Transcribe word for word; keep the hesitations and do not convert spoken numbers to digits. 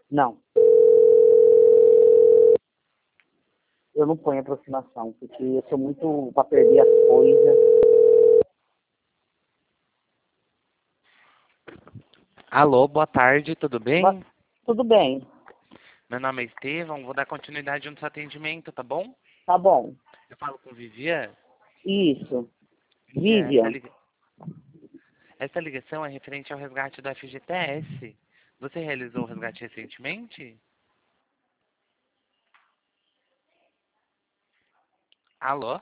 Não. Eu não ponho aproximação, porque eu sou muito para perder as coisas. Alô, boa tarde, tudo Mas, bem? tudo bem, Meu nome é Estevão, vou dar continuidade no seu atendimento, tá bom? tá bom. Eu falo com Vivian. Isso. Vivian, essa, Vivian. liga... essa ligação é referente ao resgate do F G T S. Você realizou o resgate recentemente? Alô?